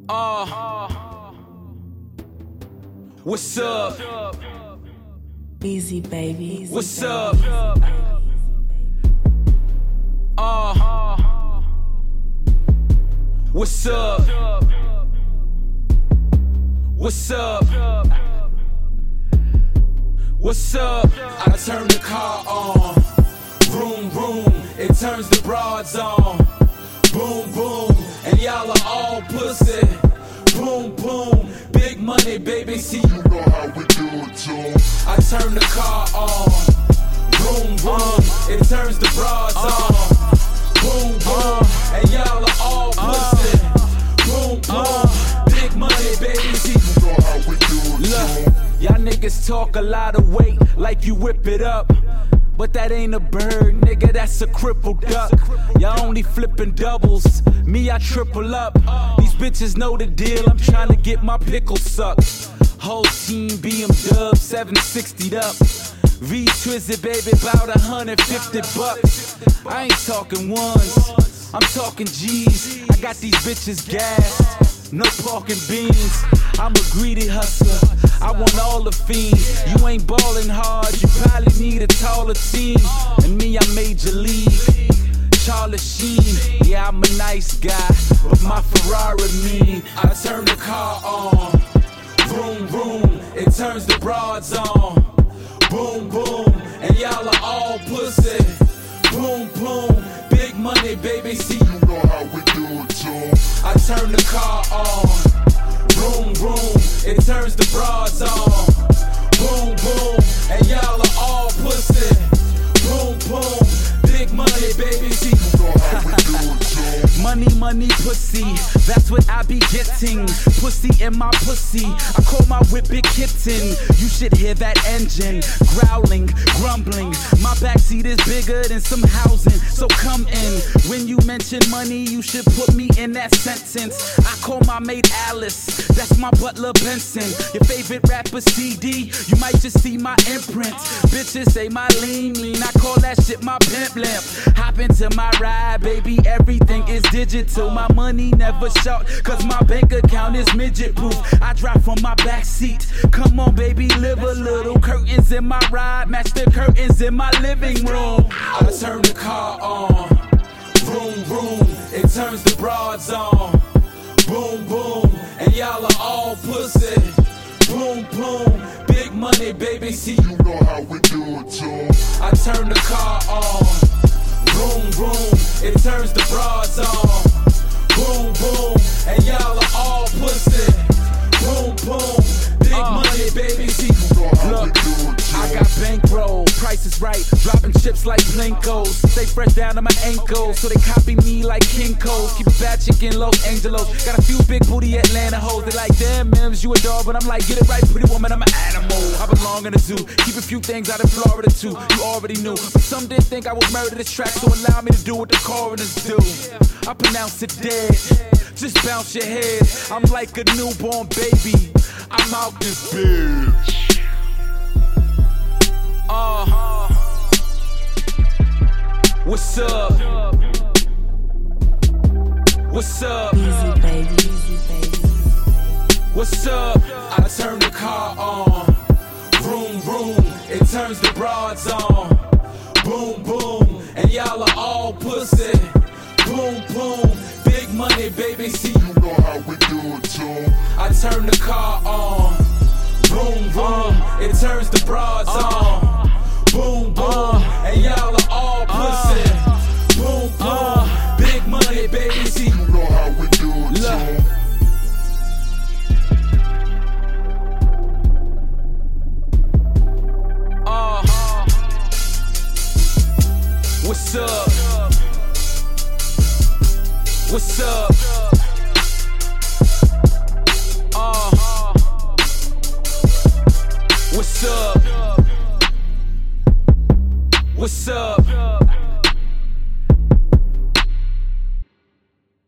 What's up? Easy, baby. What's up? What's up? What's up? What's up? I turn the car on. Vroom, vroom. It turns the broads on. Boom, boom. And y'all are all pussy. Boom, boom. Big money, baby. See, you know how we do it, too. I turn the car on. Boom, boom. It turns the broads on. Boom, boom. And y'all are all pussy. Boom, boom. Big money, baby. See, you know how we do it, too. Y'all niggas talk a lot of weight like you whip it up. But that ain't a bird, nigga, that's a crippled duck. Y'all only flipping doubles, me I triple up. These bitches know the deal, I'm trying to get my pickle sucked. Whole team BMW 760'd up. V-twisted, baby, about 150 bucks. I ain't talking ones, I'm talking G's. I got these bitches gassed, no pork and beans. I'm a greedy hustler, I want all the fiends. You ain't ballin' hard, you probably need a taller team. And me, I'm major league, Charlie Sheen. Yeah, I'm a nice guy, but my Ferrari mean. I turn the car on, vroom, vroom. It turns the broads on, boom, boom. And y'all are all pussy, boom, boom. Big money, baby, see, you know how we do it, too. I turn the car on. Boom, boom, it turns the broads on. Boom, boom, and y'all are all pussy. Boom, boom, big money, baby. See, you know how we do it, too. Money, money, pussy, that's what I be getting. Pussy in my pussy, I call my whip Big Kitten. You should hear that engine, growling, grumbling. My backseat is bigger than some housing, so come in. When you mention money, you should put me in that sentence. I call my maid Alice, that's my butler Benson. Your favorite rapper CD, you might just see my imprint. Bitches say my lean, I call that shit my pimp limp. Hop into my ride, baby, everything is digital. My money never short, cause my bank account is midget proof. I drop from my backseat, come on baby, live a little. Curtains in my ride, match the curtains in my living room. I turn the car on, vroom, vroom. It turns the broads on, boom, boom. And y'all are all pussy, boom, boom. Big money, baby, see, you know how we do it, too. I turn the car on, vroom, vroom. It turns the broads on, boom, boom. And y'all are all pussy, boom, boom. Big money, baby, see, you know how we do it, too. I got bankroll, price is right, dropping chips like Plinkos. Stay fresh down to my ankles, so they copy me like Kinko's. Keep a bad chick in Los Angeles, got a few big booty Atlanta hoes. They like, damn, Mims, you a dog, but I'm like, get it right, pretty woman, I'm an animal. I belong in a zoo, keep a few things out in Florida too. You already knew, but some didn't think I would murder this track, so allow me to do what the coroners do. I pronounce it dead, just bounce your head. I'm like a newborn baby, I'm out this bitch. What's up? What's up? Easy, baby. Easy, baby. What's up? I turn the car on. Vroom, vroom. It turns the broads on. Boom, boom. And y'all are all pussy. Boom, boom. Big money, baby. See, you know how we do it, too. I turn the car on. Vroom, vroom. It turns the broads on. Boom, boom. And y'all are all pussy. Boom, boom. Big money, baby. See, you know how we do it, too. What's up? What's up?